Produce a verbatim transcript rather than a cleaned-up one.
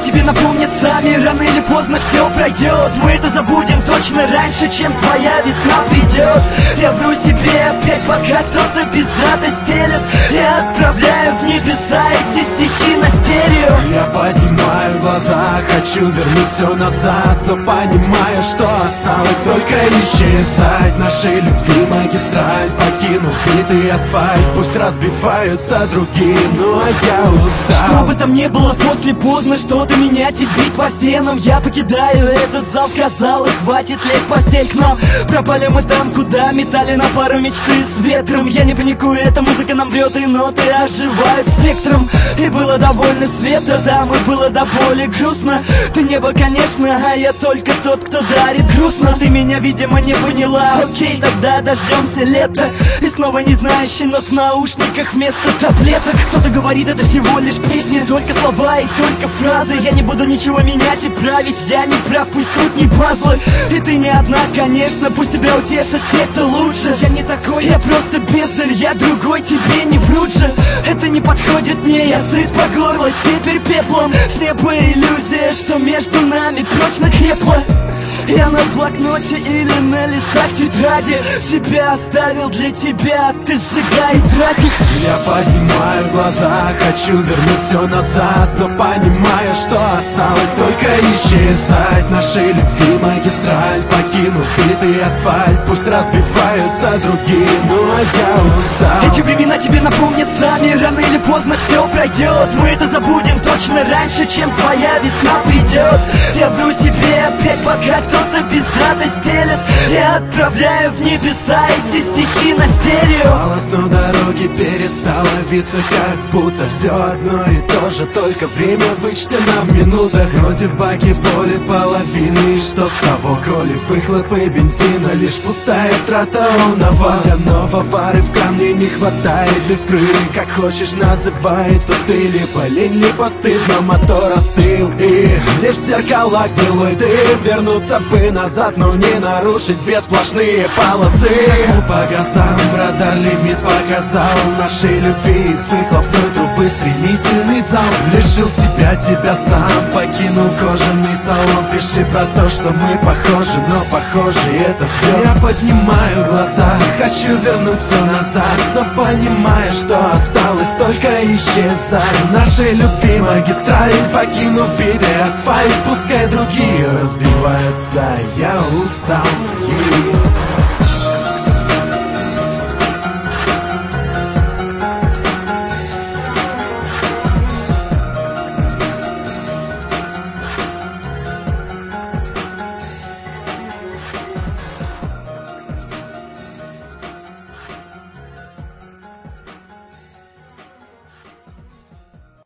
тебе напомнят сами. Рано или поздно все пройдет. Мы это забудем точно раньше, чем твоя весна придет. Я вру себе опять, пока кто-то без рада стелет. Я отправляю в небеса эти стихи на стерео. Я поднимаю глаза, хочу вернуть все назад, но понимаю, что осталось только исчезать. Нашей любви магистраль, покинув битый асфальт, пусть разбиваются другие, ну а я устал. Что бы там ни было, после поздно что-то менять и бить по стенам. Я покидаю этот зал, сказал, и хватит лезть в постель к нам. Пропали мы там, куда метали на пару мечты с ветром. Я не паникую, эта музыка нам врет, и ноты оживают спектром. И было довольно света, да, мы было до боли грустно. Ты небо, конечно, а я только тот, кто дарит грустно. Ты меня, видимо, не поняла, окей, тогда дождемся лета. И снова не знающий нот в наушниках вместо таблеток. Кто-то говорит, это всего лишь песни, только слова и только фразы. Я не буду ничего менять и править, я не прав, пусть тут не пазлы. И ты не одна, конечно, пусть тебя утешат те, кто лучше. Я не такой, я просто бездарь, я другой, тебе не врут же. Это не подходит мне, я сыт по горло, теперь пеплом. С неба иллюзия, что между нами прочно крепла. Я на блокноте или на листах тетради себя оставил для тебя, ты сжигай и тратишь. Я поднимаю глаза, хочу вернуть все назад, но понимаю, что осталось только исчезать. Нашей любви магистраль, покинув битый асфальт, пусть разбиваются другие, ну а я устал. Эти времена тебе напомнят сами, рано или поздно все пройдет. Мы это забудем точно раньше, чем твоя весна придет. Я вру себе опять, пока кто-то без рада стелет. Я отправляю в небеса эти стихи на стерео. Полотно дороги перестало биться, как будто все одно и то же, только время вычтено в минутах. Вроде в баке болит половины, и что с того, коли выхлопы бензина лишь пустая трата онова. Для нового фары в камне не хватает искры, как хочешь называй, тут ты либо лень, либо стыд, но мотор остыл. И лишь в зеркалах былой ты вернуться бы назад, но не нарушить две сплошные полосы. Жму по газам, радар лимит показал нашей любви из выхлопной трубы стремительный зал. Лишил себя тебя сам, покинул кожаный салон. Пиши про то, что мы похожи, но похоже это все. Я поднимаю глаза, хочу вернуть все назад, но понимаю, что осталось только исчезать. Нашей любви магистраль, покинув битый асфальт, пускай другие разбиваются, я устал.